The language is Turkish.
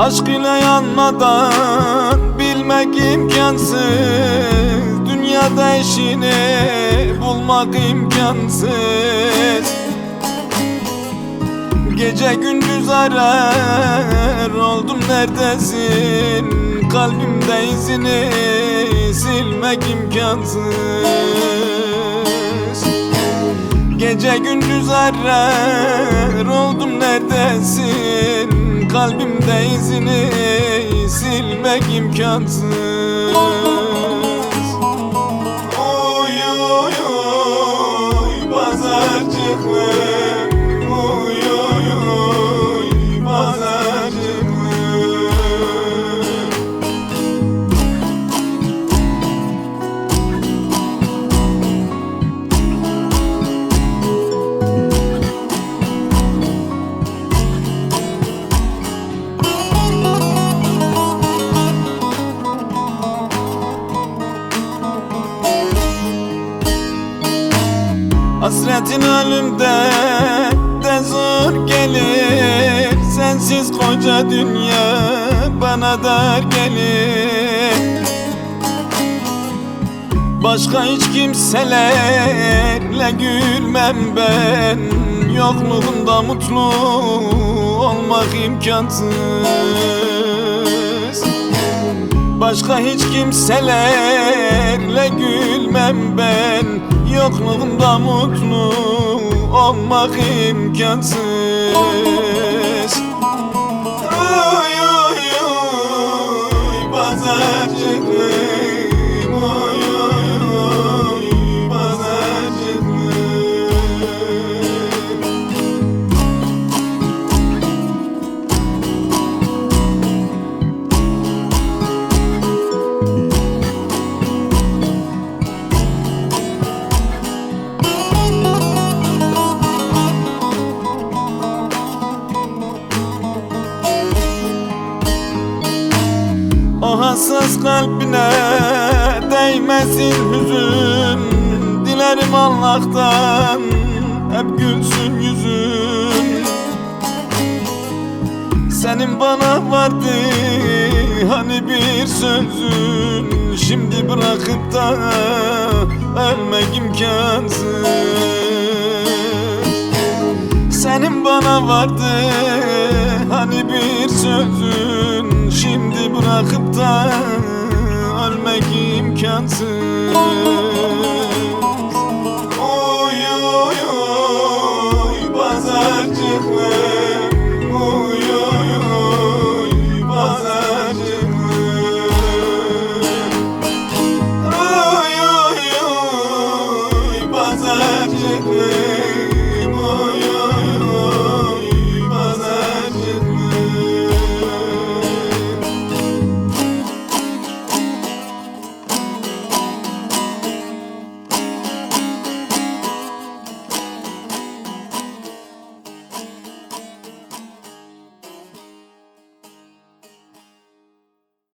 Aşk ile yanmadan bilmek imkansız. Dünyada eşini bulmak imkansız. Gece gündüz arar oldum, neredesin? Kalbimde izini silmek imkansız. Gece gündüz arar oldum, neredesin? Kalbimde izini silmek imkansız. Oy oy oy pazarcıklarım, oy oy oy pazarcıklarım. Hasretin ölümde de zor gelir. Sensiz koca dünya bana dar gelir. Başka hiç kimselerle gülmem ben. Yokluğunda mutlu olmak imkansız. Başka hiç kimselerle gülmem ben. Yokluğunda mutlu olmak imkansız. Oy oy oy pazarcıklarım, oy oy oy pazarcıklarım. O hassas kalbine değmesin hüzün. Dilerim Allah'tan hep gülsün yüzün. Senin bana vardı hani bir sözün. Şimdi bırakıp da ölmek imkansız. Senin bana vardı hani bir sözün. Şimdi bırakıp da ölmek imkansız.